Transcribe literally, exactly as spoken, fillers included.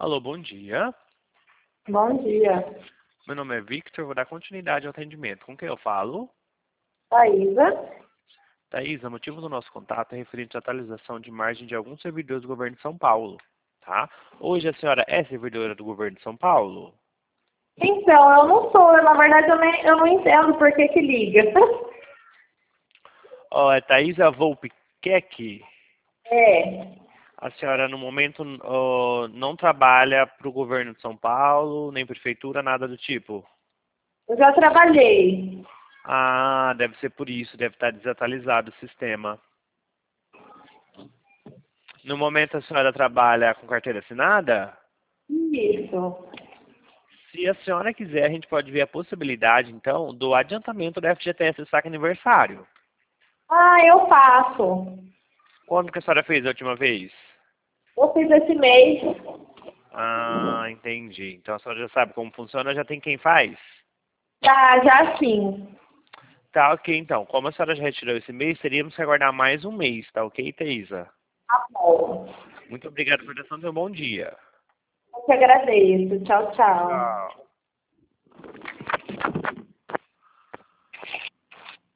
Alô, bom dia. Bom dia. Meu nome é Victor, vou dar continuidade ao atendimento. Com quem eu falo? Thaísa? Thaisa, o motivo do nosso contato é referente à atualização de margem de alguns servidores do governo de São Paulo, tá? Hoje a senhora é servidora do governo de São Paulo? Então, eu não sou, na verdade eu, nem, eu não entendo por que que liga. Ó, é Thaisa Volpe Keck. É, A senhora, no momento, ó, não trabalha para o governo de São Paulo, nem prefeitura, nada do tipo? eu já trabalhei. Ah, deve ser por isso, deve estar desatualizado o sistema. No momento a senhora trabalha com carteira assinada? Isso. Se a senhora quiser, a gente pode ver a possibilidade, então, do adiantamento do F G T S Saque Aniversário. Ah, eu faço. Quando que a senhora fez a última vez? Eu fiz esse mês. Ah, entendi. Então a senhora já sabe como funciona, já tem quem faz? Já, já sim. Tá, ok, então. Como a senhora já retirou esse mês, teríamos que aguardar mais um mês, tá ok, Thaisa? Tá bom. Muito obrigado por atenção, tenha um bom dia. Eu te agradeço. Tchau, tchau. Tchau.